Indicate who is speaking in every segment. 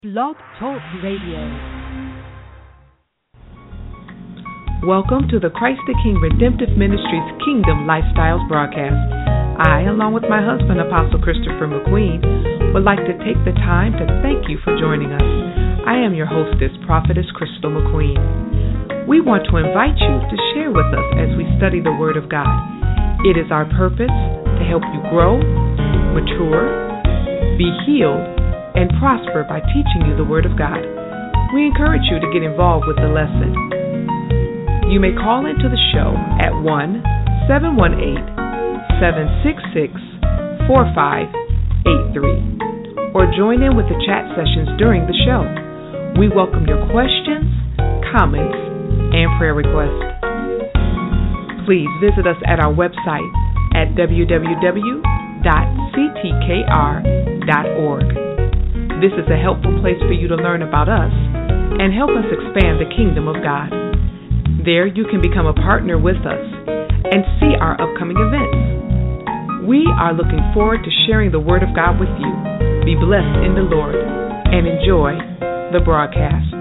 Speaker 1: Blog Talk Radio.
Speaker 2: Welcome to the Christ the King Redemptive Ministries Kingdom Lifestyles broadcast. I, along with my husband, Apostle Christopher McQueen, would like to take the time to thank you for joining us. I am your hostess, Prophetess Crystal McQueen. We want to invite you to share with us as we study the Word of God. It is our purpose to help you grow, mature, be healed, and prosper by teaching you the Word of God. We encourage you to get involved with the lesson. You may call into the show at 1-718-766-4583 or join in with the chat sessions during the show. We welcome your questions, comments, and prayer requests. Please visit us at our website at www.ctkr.org. This is a helpful place for you to learn about us and help us expand the kingdom of God. There you can become a partner with us and see our upcoming events. We are looking forward to sharing the Word of God with you. Be blessed in the Lord and enjoy the broadcast.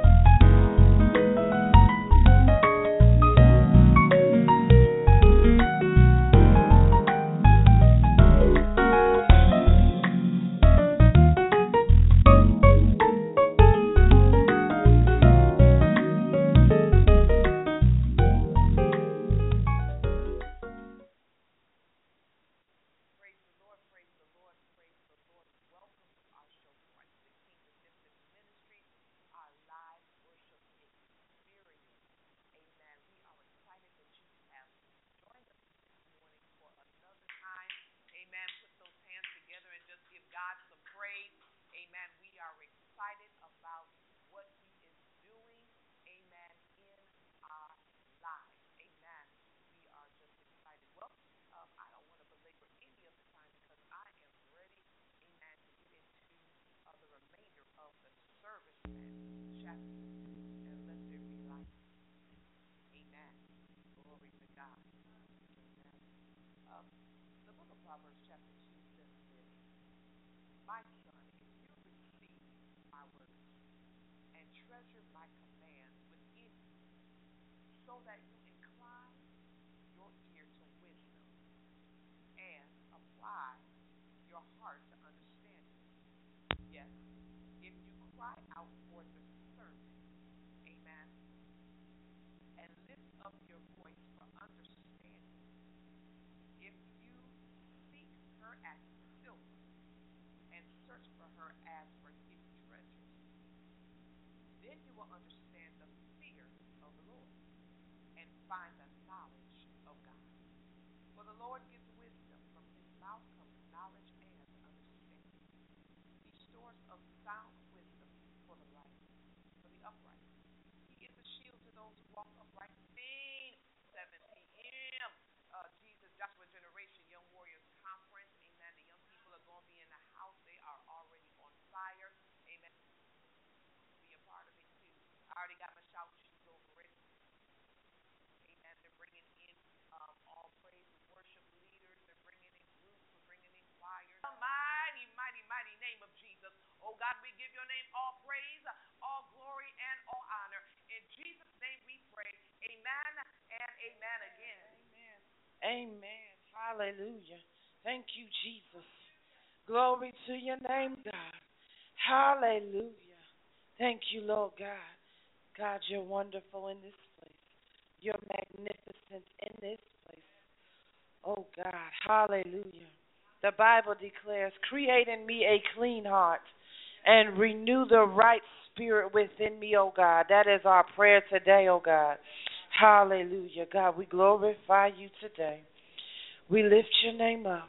Speaker 3: Amen. Hallelujah. Thank you, Jesus. Glory to your name, God. Hallelujah. Thank you, Lord God. God, you're wonderful in this place. You're magnificent in this place. Oh, God. Hallelujah. The Bible declares, create in me a clean heart and renew the right spirit within me, oh God. That is our prayer today, oh God. Hallelujah. God, we glorify you today. We lift your name up.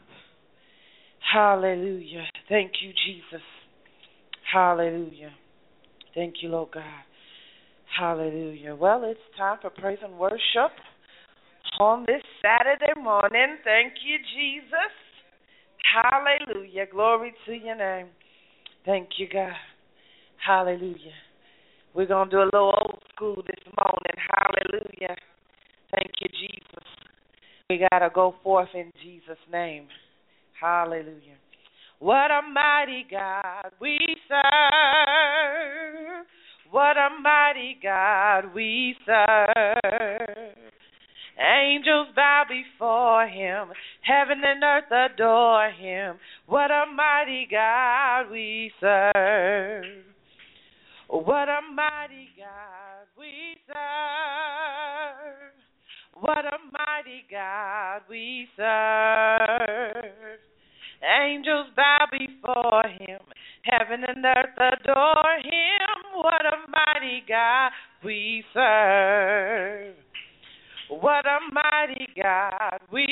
Speaker 3: Hallelujah. Thank you, Jesus. Hallelujah. Thank you, Lord God. Hallelujah. Well, it's time for praise and worship on this Saturday morning. Thank you, Jesus. Hallelujah. Glory to your name. Thank you, God. Hallelujah. We're going to do a little old school this morning. Hallelujah. Thank you, Jesus. We got to go forth in Jesus' name. Hallelujah. What a mighty God we serve. What a mighty God we serve. Angels bow before him. Heaven and earth adore him. What a mighty God we serve. What a mighty God we serve. What a mighty God we serve. Angels bow before him. Heaven and earth adore him. What a mighty God we serve. What a mighty God we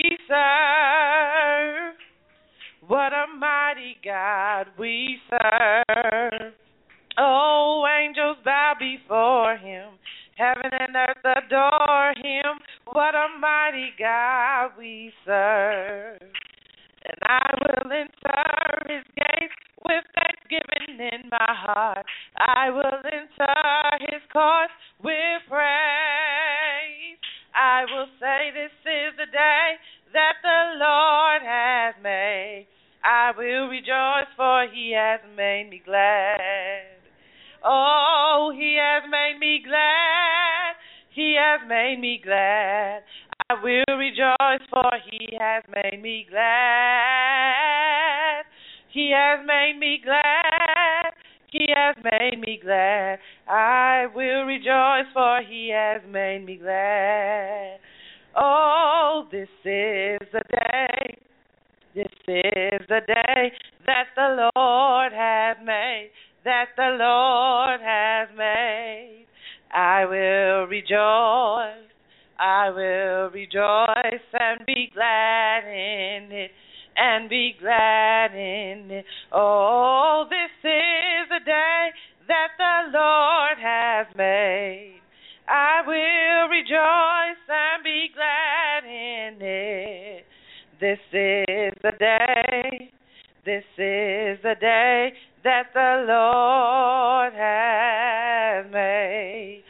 Speaker 3: serve. What a mighty God we serve. Oh, angels bow before him. Heaven and earth adore him. What a mighty God we serve. And I will enter his gates with thanksgiving in my heart. I will enter his courts with praise. I will say this is the day that the Lord has made. I will rejoice, for he has made me glad. Oh, he has made me glad. He has made me glad. I will rejoice, for he has made me glad. He has made me glad. He has made me glad. I will rejoice, for he has made me glad. Oh, this is the day. This is the day that the Lord has made. That the Lord has made. I will rejoice. I will rejoice and be glad in it. And be glad in it. Oh, this is the day that the Lord has made. I will rejoice and be glad in it. This is the day. This is the day that the Lord has made.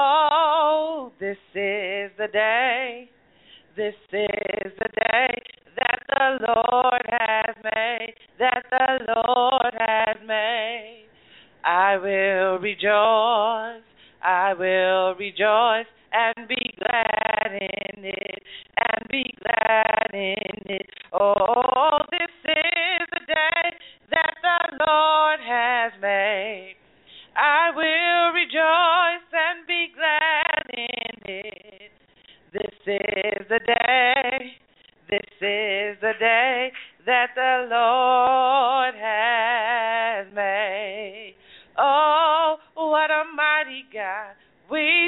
Speaker 3: Oh, this is the day. This is the day that the Lord has made. That the Lord has made. I will rejoice. I will rejoice and be glad in it. And be glad in it. Oh, this is the day that the Lord has made. I will rejoice and be glad in it. This is the day. This is the day that the Lord has made. Oh, what a mighty God we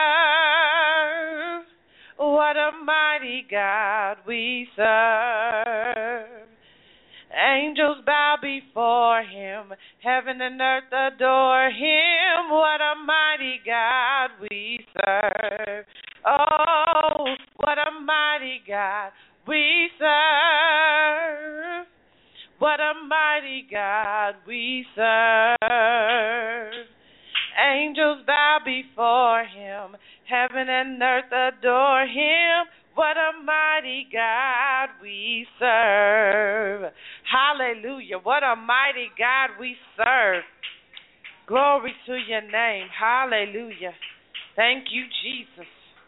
Speaker 3: serve. What a mighty God we serve. Angels bow before him. Heaven and earth adore him. What a mighty God we serve. Oh, what a mighty God we serve. What a mighty God we serve. Angels bow before him. Heaven and earth adore him. What a mighty God we serve. Hallelujah. What a mighty God we serve. Glory to your name. Hallelujah. Thank you, Jesus.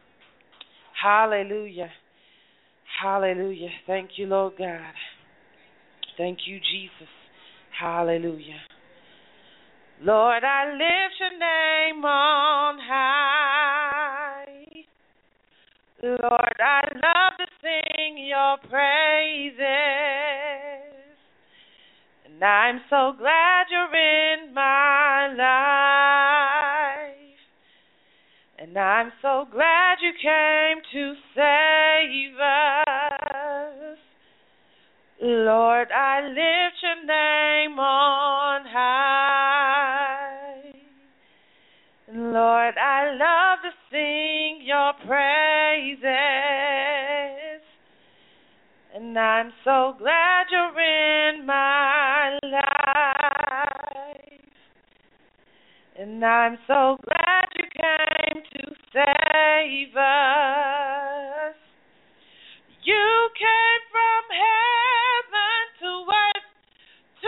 Speaker 3: Hallelujah. Hallelujah. Thank you, Lord God. Thank you, Jesus. Hallelujah. Lord, I lift your name on high. Lord, I love to sing your praises. And I'm so glad you're in my life. And I'm so glad you came to save us. Lord, I lift your name on high. Lord, I love to sing your praises. And I'm so glad you're in my life. And I'm so glad you came to save us. You came from heaven to earth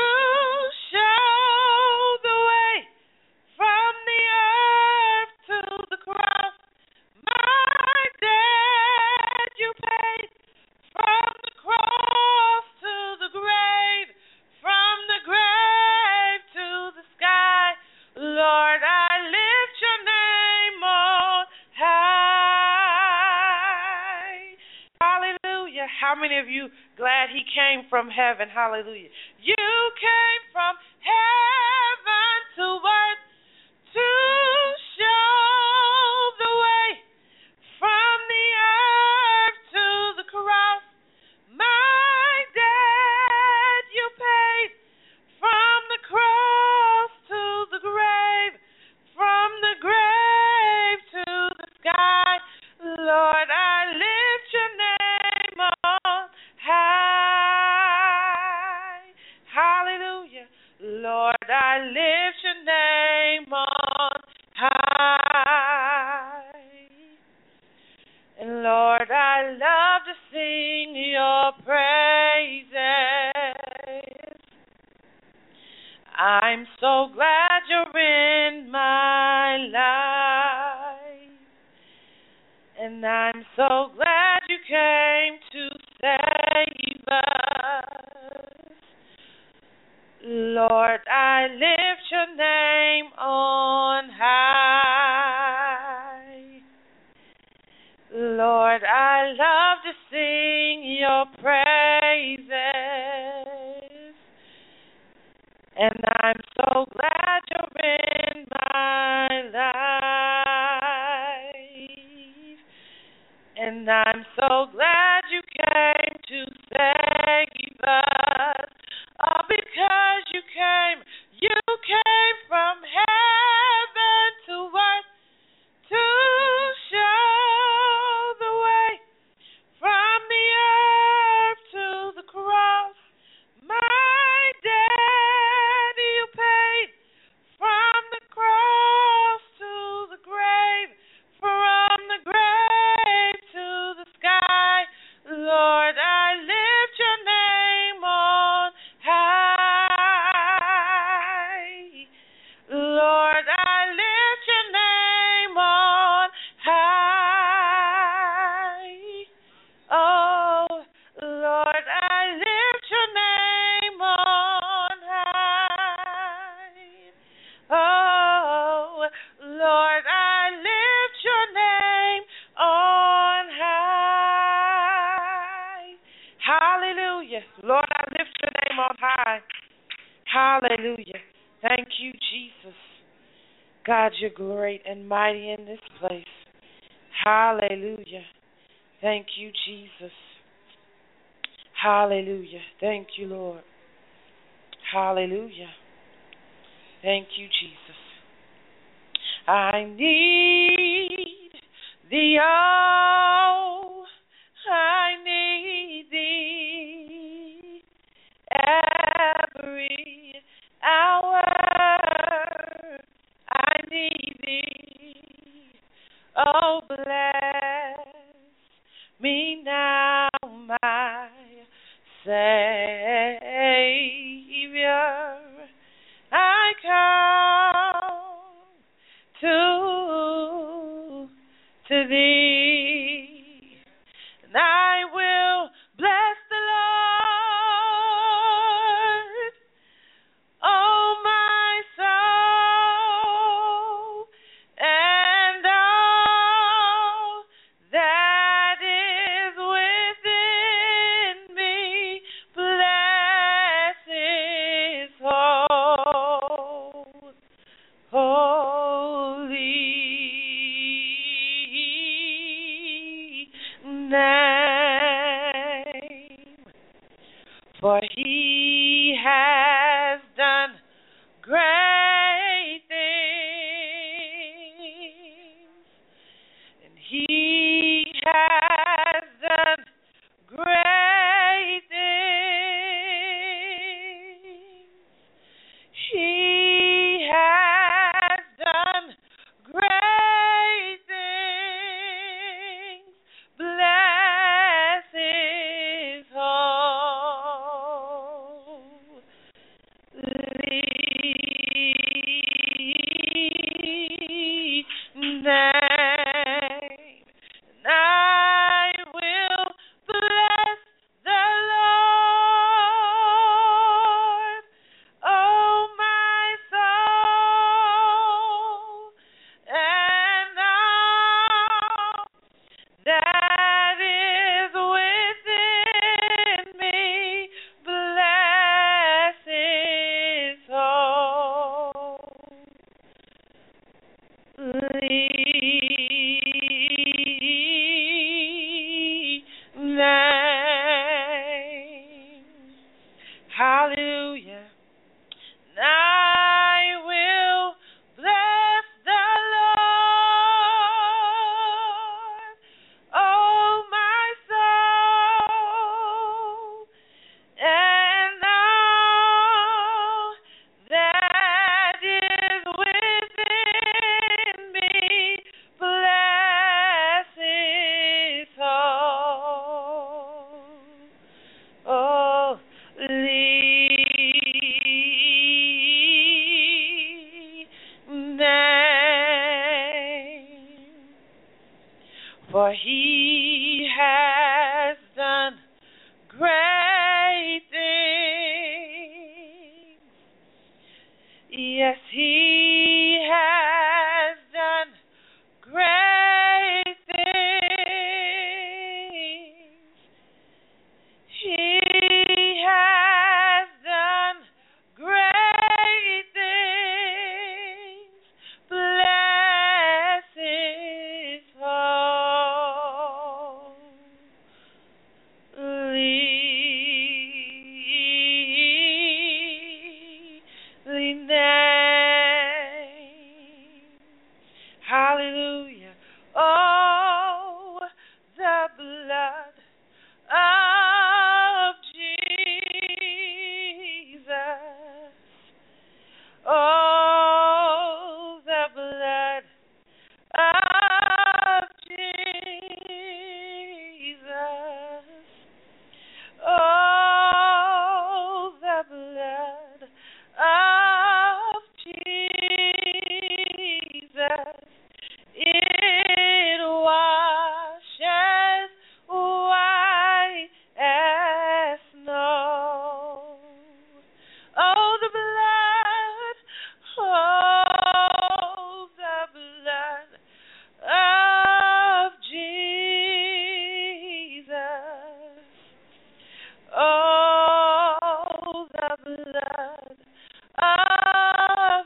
Speaker 3: many of you glad he came from heaven? Hallelujah. You came from heaven to earth to show the way from the earth to the cross. My debt you paid from the cross to the grave, from the grave to the sky. Lord, I lift your name on high. Hallelujah. Lord, I lift your name on high. And Lord, I love to sing your praises. I'm so glad you're in my life. And I'm so glad you came to save us. Lord, I lift your name on high. Lord, I love to sing your praises. And I'm so glad you're in my life. And I'm so glad you came to save us. All because you came from heaven to earth to show the way from the earth to the cross. My debt you paid from the cross to the grave, from the grave to the sky. Lord, I lift your name on high. Lord, I lift your name on high. Oh, Lord, I lift your name on high. Oh, Lord, I lift your name on high. Hallelujah. Lord, I lift your name on high. Hallelujah. Thank you, Jesus. God, you're great and mighty in this place. Hallelujah. Thank you, Jesus. Hallelujah. Thank you, Lord. Hallelujah. Thank you, Jesus. I need thee, oh, I need thee every hour. I need thee. Oh, bless me now, my Savior. I come to thee, and I will bless the Lord, oh my soul, and all that is within me. Bless his holy name. Hallelujah. I will bless the Lord, oh my soul, and all that is within me, bless His holy name. For He has done great things. Yes, He has done great things. He has done great things. Bless His holy name. Hallelujah. Oh, the blood of Jesus. Oh, the blood of Jesus. Oh, the blood of Jesus. It washes white as snow. Oh, the blood. Oh, the blood of Jesus. Oh, the blood of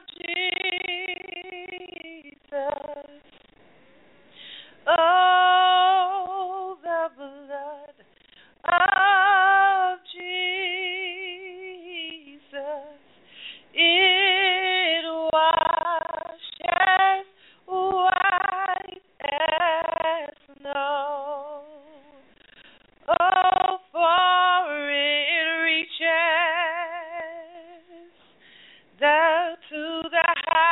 Speaker 3: Jesus. Oh, the blood of Jesus. It washes white as snow. Oh, for it reaches down to the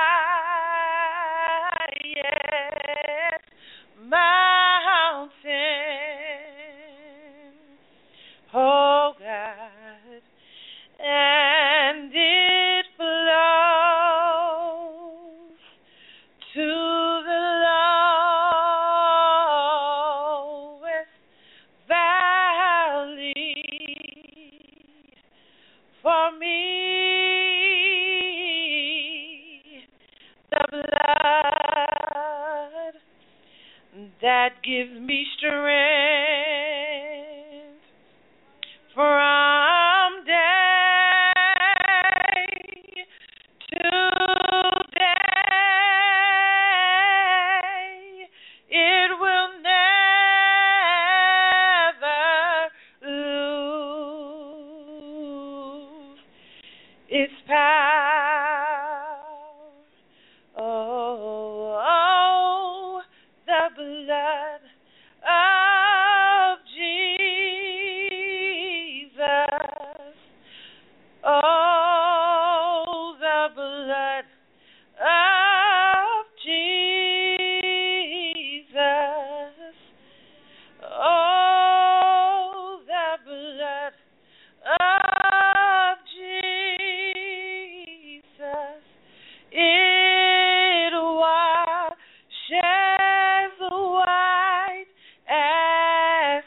Speaker 3: highest mountain. Oh, God. And it flows to the lowest valley. For me, the blood that gives me strength from day to day. It will never lose its power. Oh, the blood of Jesus. Oh, the blood of Jesus. Oh, the blood of Jesus. It washes white as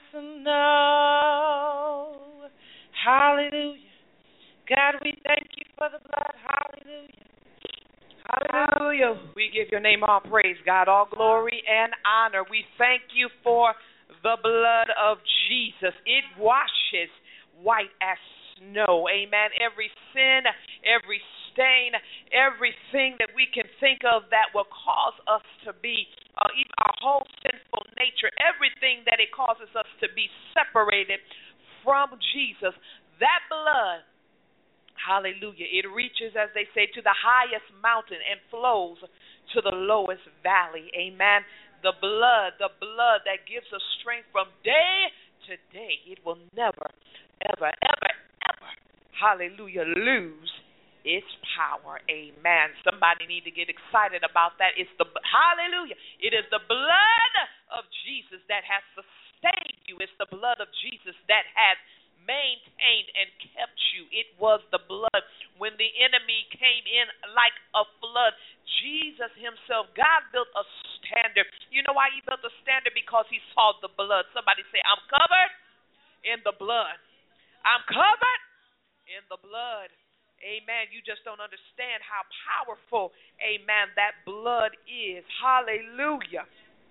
Speaker 3: snow. Hallelujah. God, we thank you for the blood. Hallelujah. Hallelujah. We give your name all praise, God, all glory and honor. We thank you for the blood of Jesus. It washes white as snow. Amen. Every sin, every stain everything that we can think of that will cause us to be, even our whole sinful nature, everything that it causes us to be separated from Jesus. That blood, hallelujah, it reaches, as they say, to the highest mountain and flows to the lowest valley. Amen. The blood that gives us strength from day to day, it will never, ever, ever, ever, hallelujah, lose its power. Amen. Somebody need to get excited about that. It's the, hallelujah, it is the blood of Jesus that has sustained you. It's the blood of Jesus that has maintained and kept you. It was the blood when the enemy came in like a flood. Jesus himself, God built a standard. You know why he built a standard? Because he saw the blood. Somebody say, I'm covered in the blood. I'm covered in the blood. Amen. You just don't understand how powerful, amen, that blood is. Hallelujah.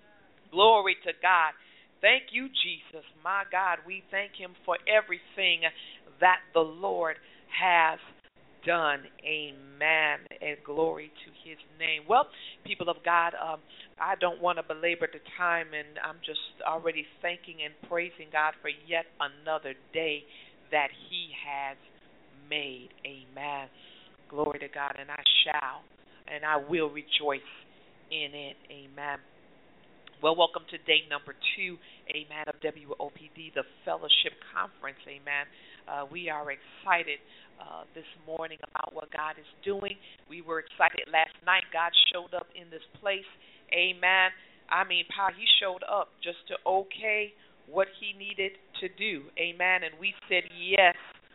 Speaker 3: Glory to God. Thank you, Jesus. My God, we thank him for everything that the Lord has done. Amen. And glory to his name. Well, people of God, I don't want to belabor the time, and I'm just already thanking and praising God for yet another day that he has made. Amen. Glory to God. And I shall and I will rejoice in it. Amen. Well, welcome to day number 2, amen, of WOPD, the Fellowship Conference, amen. We are excited this morning about what God is doing. We were excited last night. God showed up in this place, amen. I mean, he showed up just to okay what he needed to do, amen, and we said yes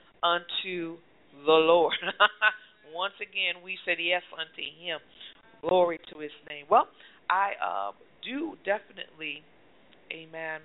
Speaker 3: unto the Lord. Once again, we said yes unto him. Glory to his name. Well, I do definitely, amen,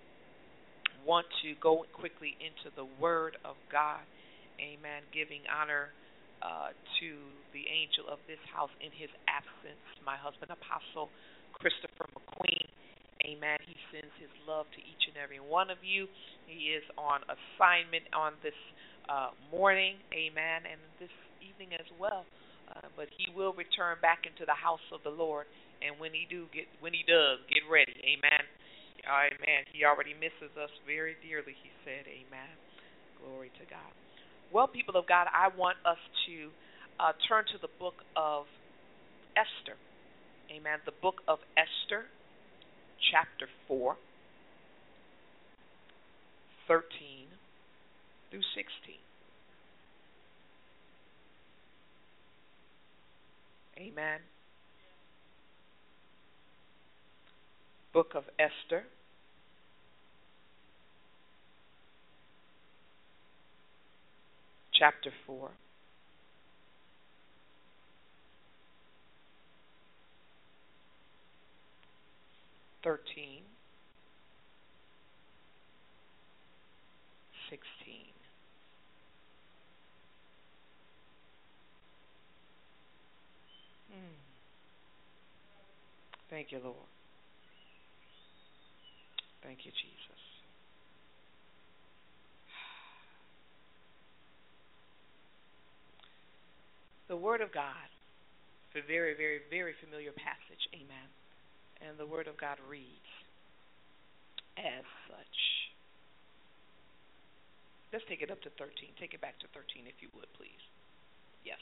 Speaker 3: want to go quickly into the Word of God, amen, giving honor to the angel of this house in his absence, my husband, Apostle Christopher McQueen, amen. He sends his love to each and every one of you. He is on assignment on this morning, amen, and this evening as well, but he will return back into the house of the Lord. And when he does, get ready. Amen. Amen. He already misses us very dearly, he said. Amen. Glory to God. Well, people of God, I want us to turn to the book of Esther. Amen. The book of Esther, chapter 4, 13 through 16. Amen. Book of Esther, chapter 4, 13, 16. Thank you, Lord. Thank you, Jesus. The Word of God, it's a very, very, very familiar passage, amen. And the Word of God reads as such. Let's take it up to 13. Take it back to 13 if you would, please. Yes.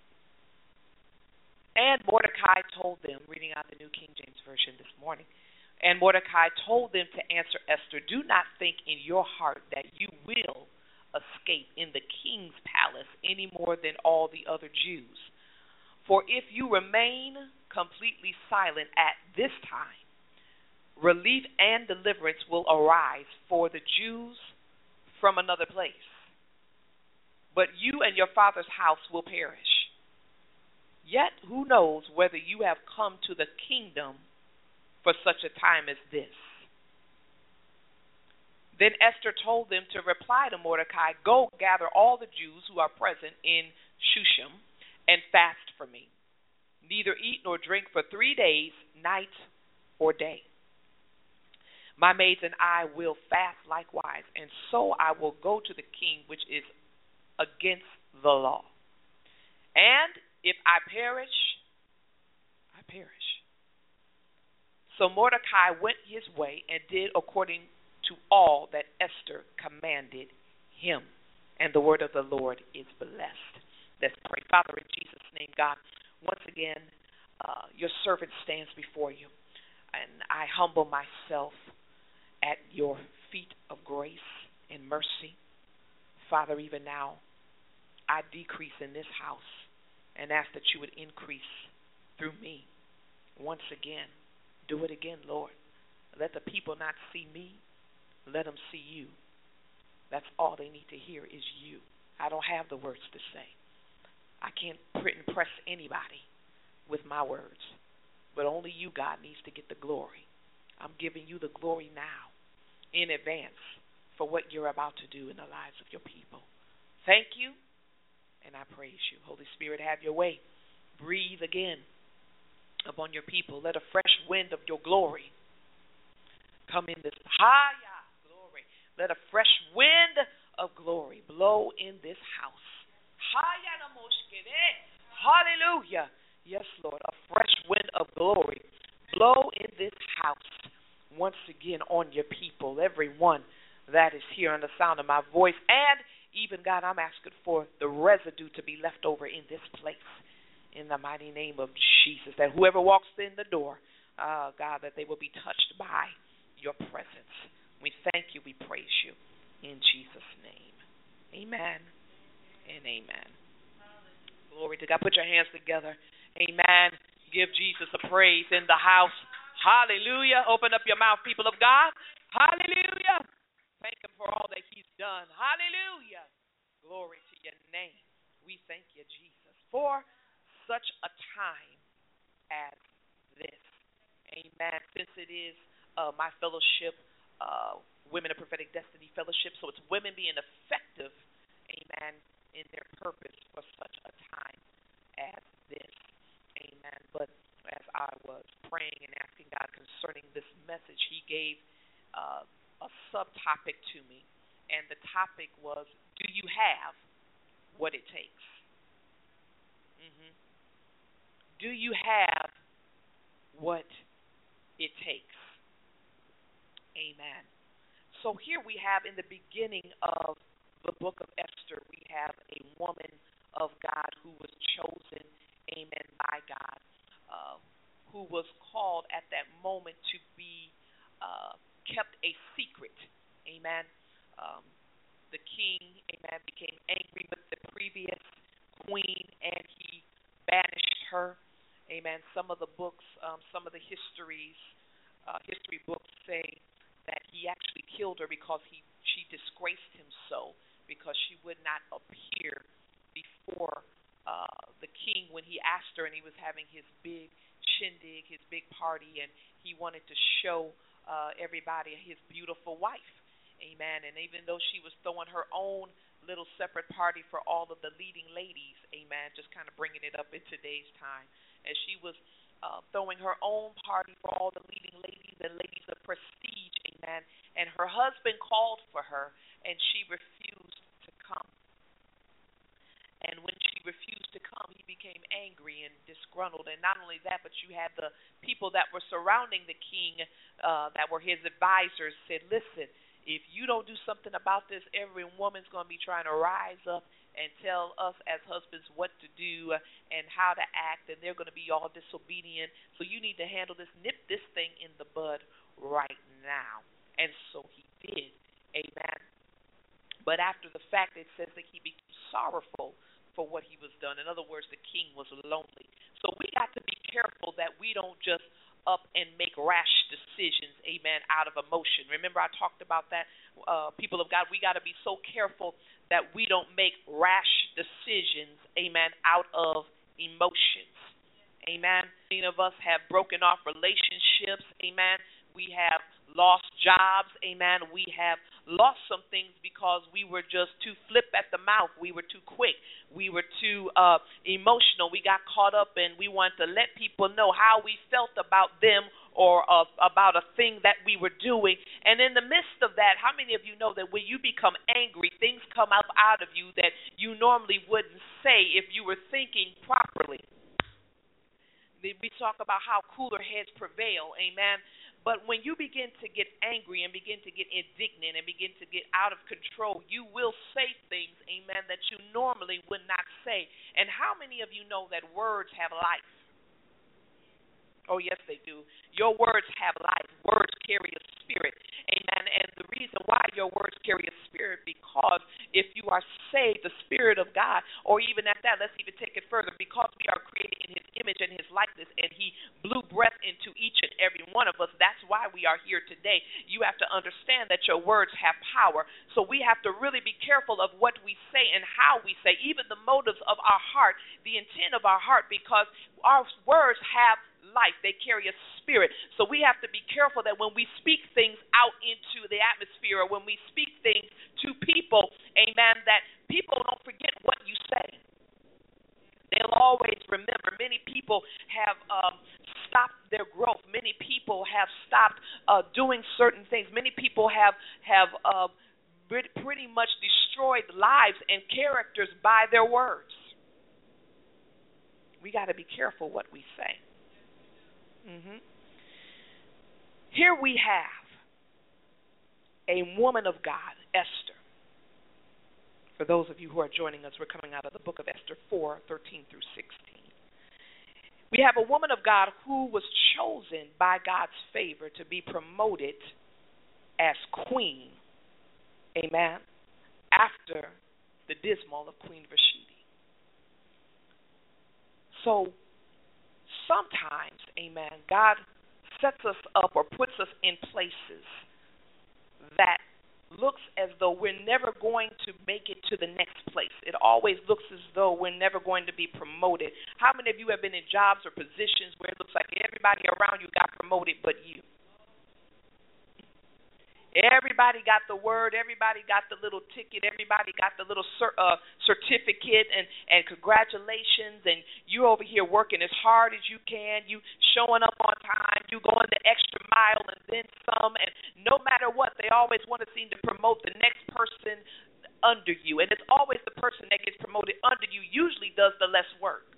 Speaker 3: And Mordecai told them, reading out the New King James Version this morning, and Mordecai told them to answer Esther, do not think in your heart that you will escape in the king's palace any more than all the other Jews. For if you remain completely silent at this time, relief and deliverance will arise for the Jews from another place. But you and your father's house will perish. Yet who knows whether you have come to the kingdom for such a time as this. Then Esther told them to reply to Mordecai, go gather all the Jews who are present in Shushan and fast for me. Neither eat nor drink for 3 days, night or day. My maids and I will fast likewise, and so I will go to the king, which is against the law. And if I perish, I perish. So Mordecai went his way and did according to all that Esther commanded him. And the word of the Lord is blessed. Let's pray. Father, in Jesus' name, God, once again, your servant stands before you. And I humble myself at your feet of grace and mercy. Father, even now, I decrease in this house and ask that you would increase through me. Once again, do it again, Lord. Let the people not see me. Let them see you. That's all they need to hear is you. I don't have the words to say. I can't impress anybody with my words. But only you, God, needs to get the glory. I'm giving you the glory now in advance for what you're about to do in the lives of your people. Thank you, and I praise you. Holy Spirit, have your way. Breathe again upon your people. Let a fresh wind of your glory come in this. Glory. Let a fresh wind of glory blow in this house. Hallelujah. Yes, Lord. A fresh wind of glory blow in this house. Once again on your people, everyone that is here on the sound of my voice. And even, God, I'm asking for the residue to be left over in this place. In the mighty name of Jesus, that whoever walks in the door, God, that they will be touched by your presence. We thank you. We praise you. In Jesus' name. Amen and amen. Glory to God. Put your hands together. Amen. Give Jesus a praise in the house. Hallelujah. Open up your mouth, people of God. Hallelujah. Thank him for all that he's done. Hallelujah. Glory to your name. We thank you, Jesus, for such a time as this. Amen. Since it is my fellowship, Women of Prophetic Destiny Fellowship, so it's women being effective, amen, in their purpose for such a time as this. Amen. But as I was praying and asking God concerning this message, he gave a subtopic to me, and the topic was, do you have what it takes? Do you have what it takes? Amen. So here we have in the beginning of the book of Esther, we have a woman of God who was chosen, amen, by God, who was called at that moment to be kept a secret. Amen. The king, amen, became angry with the previous queen, and he banished her. Amen. Some of the books, some of the history books say that he actually killed her because she disgraced him so, because she would not appear before the king when he asked her, and he was having his big shindig, his big party, and he wanted to show everybody his beautiful wife. Amen. And even though she was throwing her own little separate party for all of the leading ladies, amen, just kind of bringing it up in today's time, as she was throwing her own party for all the leading ladies and ladies of prestige, amen, and her husband called for her, and she refused to come. And when she refused to come, he became angry and disgruntled. And not only that, but you had the people that were surrounding the king, that were his advisors, said, listen, if you don't do something about this, every woman's going to be trying to rise up and tell us as husbands what to do and how to act, and they're going to be all disobedient. So you need to handle this, nip this thing in the bud right now. And so he did. Amen. But after the fact, it says that he became sorrowful for what he was done. In other words, the king was lonely. So we got to be careful that we don't just up and make rash decisions, amen, out of emotion. Remember I talked about that, people of God, we got to be so careful that we don't make rash decisions, amen, out of emotions. Amen. Many of us have broken off relationships, amen. We have lost jobs, amen. We have lost some things because we were just too flip at the mouth. We were too quick. We were too emotional. We got caught up and we wanted to let people know how we felt about them
Speaker 4: about a thing that we were doing. And in the midst of that, how many of you know that when you become angry, things come up out of you that you normally wouldn't say if you were thinking properly? We talk about how cooler heads prevail, amen. But when you begin to get angry and begin to get indignant and begin to get out of control, you will say things, amen, that you normally would not say. And how many of you know that words have life? Oh, yes, they do. Your words have life. Words carry a spirit. Amen. And the reason why your words carry a spirit, because if you are saved, the Spirit of God, or even at that, let's even take it further, because we are created in His image and His likeness, and He blew breath into each and every one of us. That's why we are here today. You have to understand that your words have power. So we have to really be careful of what we say and how we say, even the motives of our heart, the intent of our heart, because our words have life. They carry a spirit. So we have to be careful that when we speak things out into the atmosphere, or when we speak things to people, amen, that people don't forget what you say. They'll always remember. Many people have stopped their growth. Many people have stopped doing certain things. Many people have pretty much destroyed lives and characters by their words. We got to be careful what we say. Here we have a woman of God, Esther. For those of you who are joining us, we're coming out of the book of Esther 4:13 through 16. We have a woman of God who was chosen by God's favor to be promoted as queen, amen, after the dismal of Queen Vashti. So sometimes, amen, God sets us up or puts us in places that looks as though we're never going to make it to the next place. It always looks as though we're never going to be promoted. How many of you have been in jobs or positions where it looks like everybody around you got promoted but you? Everybody got the word. Everybody got the little ticket. Everybody got the little certificate and congratulations. And you over here working as hard as you can. You showing up on time. You going the extra mile and then some. And no matter what, they always want to seem to promote the next person under you. And it's always the person that gets promoted under you usually does the less work.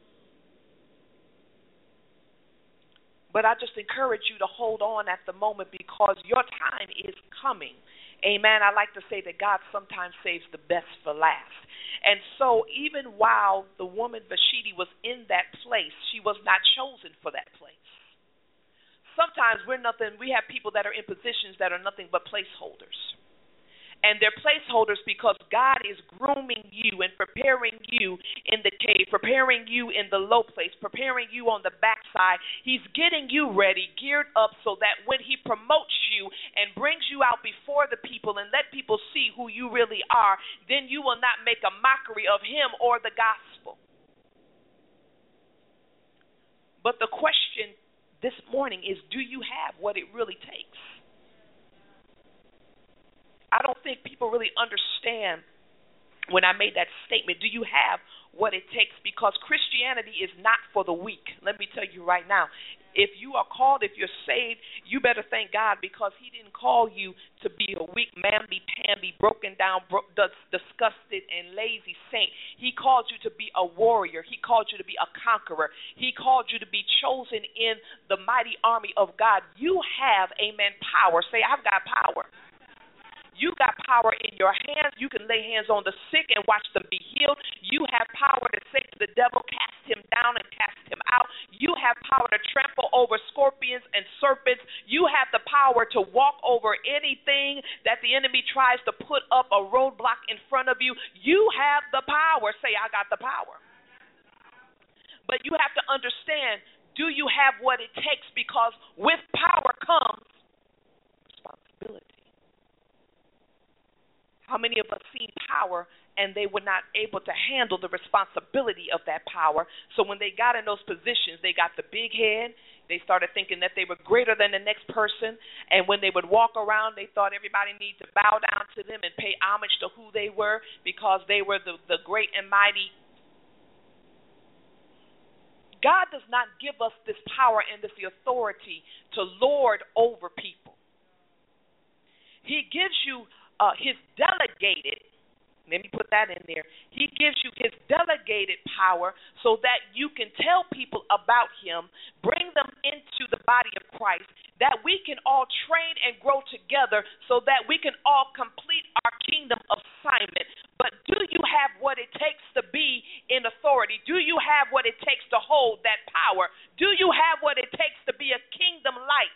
Speaker 4: But I just encourage you to hold on at the moment because your time is coming. Amen. I like to say that God sometimes saves the best for last. And so even while the woman Vashti was in that place, she was not chosen for that place. Sometimes we have people that are in positions that are nothing but placeholders. And they're placeholders because God is grooming you and preparing you in the cave, preparing you in the low place, preparing you on the backside. He's getting you ready, geared up so that when He promotes you and brings you out before the people and let people see who you really are, then you will not make a mockery of Him or the gospel. But the question this morning is, do you have what it really takes? I don't think people really understand when I made that statement, do you have what it takes? Because Christianity is not for the weak. Let me tell you right now. If you are called, if you're saved, you better thank God because He didn't call you to be a weak, mamby-pamby, broken down, disgusted, and lazy saint. He called you to be a warrior. He called you to be a conqueror. He called you to be chosen in the mighty army of God. You have, amen, power. Say, I've got power. You got power in your hands. You can lay hands on the sick and watch them be healed. You have power to say to the devil, cast him down and cast him out. You have power to trample over scorpions and serpents. You have the power to walk over anything that the enemy tries to put up a roadblock in front of you. You have the power. Say, I got the power. But you have to understand, do you have what it takes? Because with power comes responsibility. How many of us seen power and they were not able to handle the responsibility of that power? So when they got in those positions, they got the big head. They started thinking that they were greater than the next person. And when they would walk around, they thought everybody needed to bow down to them and pay homage to who they were because they were the great and mighty God does not give us this power and this authority to lord over people. He gives you his delegated, let me put that in there. He gives you his delegated power so that you can tell people about him, bring them into the body of Christ, that we can all train and grow together so that we can all complete our kingdom assignment. But do you have what it takes to be in authority? Do you have what it takes to hold that power? Do you have what it takes to be a kingdom light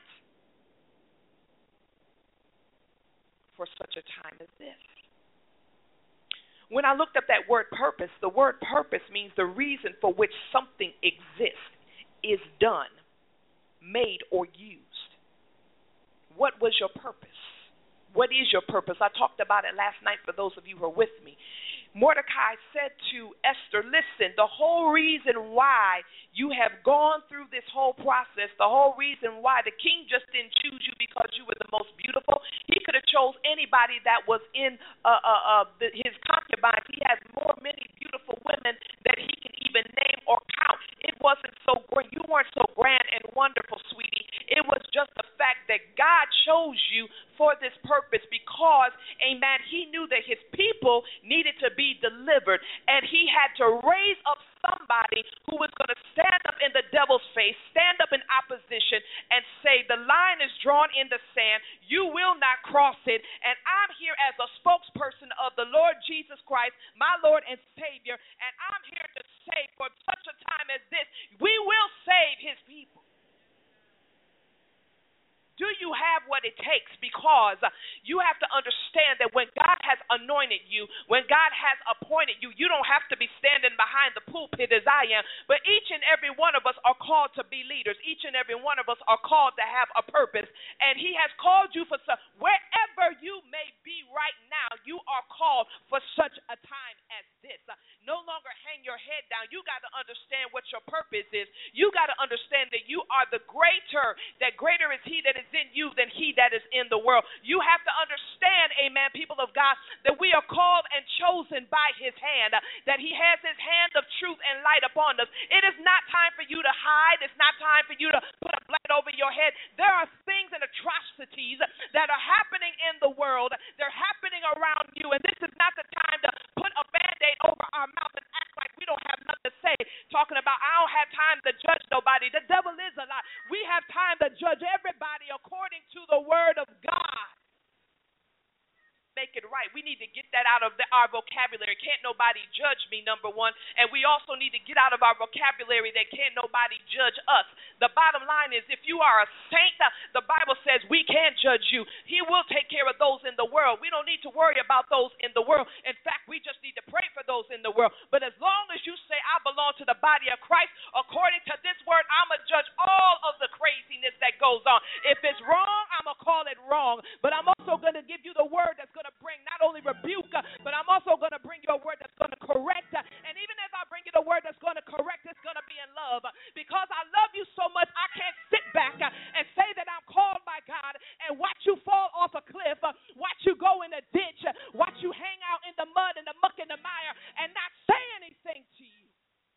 Speaker 4: for such a time as this? When I looked up that word purpose, the word purpose means the reason for which something exists, is done, made, or used. What was your purpose? What is your purpose? I talked about it last night for those of you who are with me. Mordecai said to Esther, listen, the whole reason why you have gone through this whole process, the whole reason why the king just didn't choose you because you were the most beautiful. He could have chose anybody that was in his concubines. He has many beautiful women that he can even name or count. It wasn't so great. You weren't so grand and wonderful, sweetie. It was just the fact that God chose you for this purpose because, amen, he knew that his people needed to be delivered, and he had to raise up somebody who was going to stand up in the devil's face, stand up in opposition, and say, the line is drawn in the sand, you will not cross it, and I'm here as a spokesperson of the Lord Jesus Christ, my Lord and Savior, and I'm here to say, for such a time as this, we will save his people. Do you have what it takes? Because you have to understand that when God has anointed you, when God has appointed you, you don't have to be standing behind the pulpit as I am, but each and every one of us are called to be leaders. Each and every one of us are called to have a purpose, and he has called you for such. Wherever you may be right now, you are called for such a time as this. No longer hang your head down. You got to understand what your purpose is. You got to understand that you are the greater, that greater is he that is in you than he that is in the world. You have to understand, amen, people of God, that we are called and chosen by his hand, that he has his hand of truth and light upon us. It is not time for you to hide. It's not time for you to put a blanket over your head. There are things and atrocities that are happening in the world. They're happening around you, and this is not the time to put a Band-Aid over our mouth and act like we don't have nothing to say, talking about, I don't have time to judge nobody. The devil is a lie. We have time to judge everybody according to the word of God. Make it right. We need to get that out of our vocabulary. Can't nobody judge me, number one. And we also need to get out of our vocabulary that can't nobody judge us. The bottom line is, if you are a saint, the Bible says we can't judge you. He will take care of those in the world. We don't need to worry about those in the world. In fact, we just need to pray for those in the world. But as long as you say, I belong to the body of Christ, according to this word, I'm going to judge all of the craziness that goes on. If it's wrong, I'm going to call it wrong. But I'm also going to give you the word that's going to bring not only rebuke, but I'm also going to bring you a word that's going to correct. And even as I bring you the word that's going to correct, it's going to be in love. Because I love you so much, I can't sit back and say that I'm called by God and watch you fall off a cliff, watch you go in a ditch, watch you hang out in the mud and the muck and the mire and not say anything to you.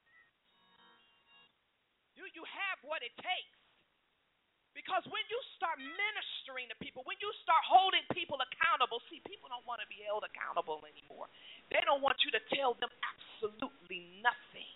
Speaker 4: Do you have what it takes? Because when you start ministering to people, when you start holding people accountable, see, people don't want to be held accountable anymore. They don't want you to tell them absolutely nothing.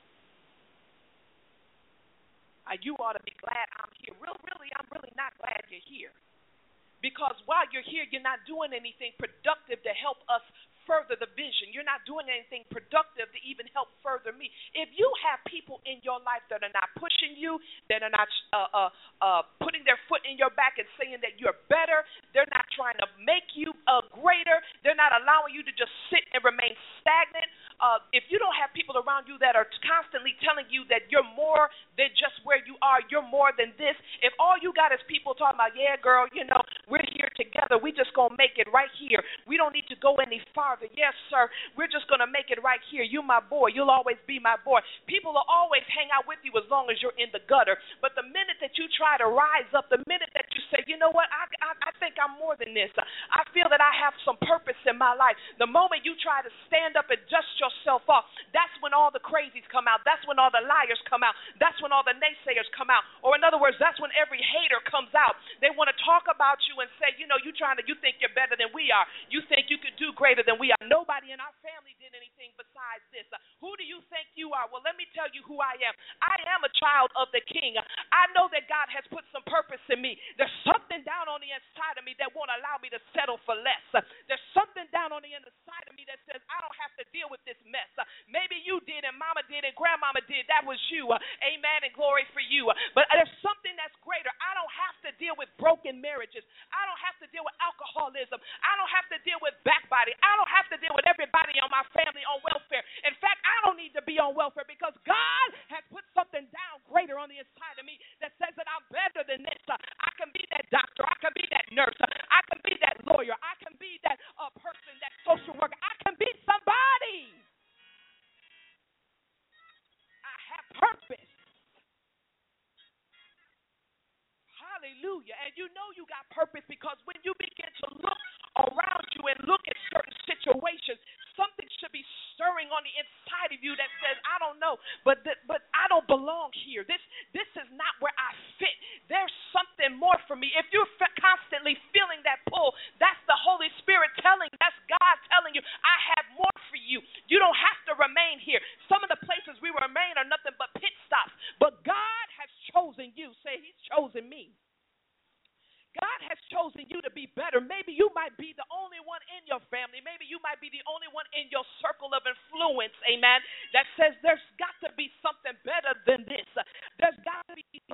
Speaker 4: You ought to be glad I'm here. I'm really not glad you're here. Because while you're here, you're not doing anything productive to help us further the vision. You're not doing anything productive to even help further me. If you have people in your life that are not pushing you, that are not putting their foot in your back and saying that you're better, they're not trying to make you greater, they're not allowing you to just sit and remain stagnant. If you don't have people around you that are constantly telling you that you're more than just where you are, you're more than this, if all you got is people talking about, yeah, girl, we're here together, we just going to make it right here. We don't need to go any farther. Yes, sir, we're just going to make it right here. You my boy. You'll always be my boy. People will always hang out with you as long as you're in the gutter. But the minute that you try to rise up, the minute that you say, you know what, I think I'm more than this. I feel that I have some purpose in my life. The moment you try to stand up and dust yourself off, that's when when all the crazies come out. That's when all the liars come out. That's when all the naysayers come out. Or in other words, that's when every hater comes out. They want to talk about you and say, you think you're better than we are. You think you could do greater than we are. Nobody in our family did anything besides this. Who do you think you are? Well, let me tell you who I am. I am a child of the King. I know that God has put some purpose in me. There's something down on the inside of me that won't allow me to settle for less. There's something down on the inside of me that says I don't have to deal with this mess. Maybe you did and mama did and grandmama did. That was you. Amen, and glory for you. But there's something that's greater. I don't have to deal with broken marriages. I don't have to deal with alcoholism. I don't have to deal with backbiting. I don't have to deal with everybody on my family on welfare. In fact, I don't need to be on welfare because God has put something down greater on the inside of me that says that I'm better than this. I can be that doctor. I can be that nurse. I can be that lawyer. I can be that person, that social worker. I can be somebody. I have purpose. Hallelujah. And you know you got purpose because when you begin to look around you and look at certain situations, something should be stirring on the inside of you that says, I don't know, but I don't belong here. This is not where I fit. There's something more for me. If you're constantly feeling that pull, that's the Holy Spirit telling you, that's God telling you, I have more for you. You don't have to remain here. Some of the places we remain are nothing but pit stops, but God has chosen you. Say, He's chosen me. God has chosen you to be better. Maybe you might be the only one in your family. Maybe you might be the only one in your circle of influence, amen, that says there's got to be something better than this. There's got to be